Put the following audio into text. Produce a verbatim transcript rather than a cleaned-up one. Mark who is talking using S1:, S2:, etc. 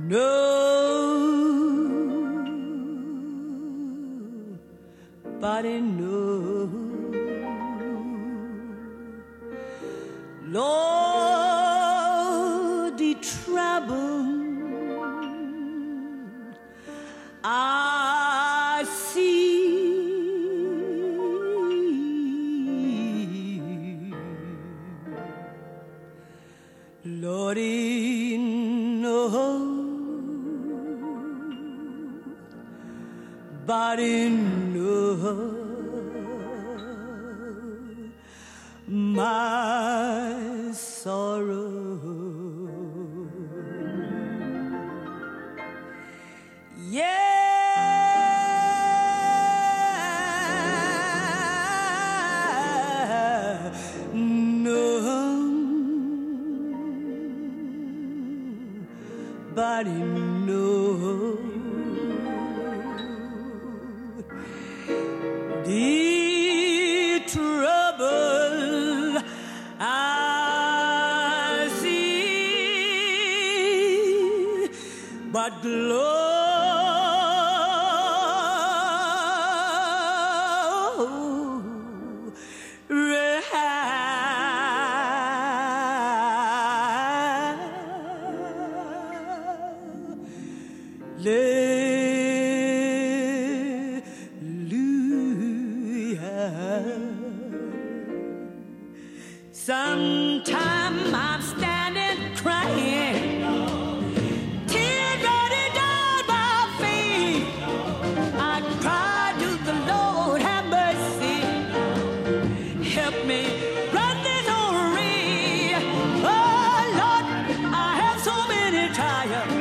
S1: Nobody knows. Lord, the trouble I see, Lordy, nobody knows my sorrow. Yeah. Nobody knows the trouble I see, but glory. Sometime I'm standing crying, tears running down my face. I cry to the Lord, have mercy, help me run this whole race. Oh Lord, I have so many trials.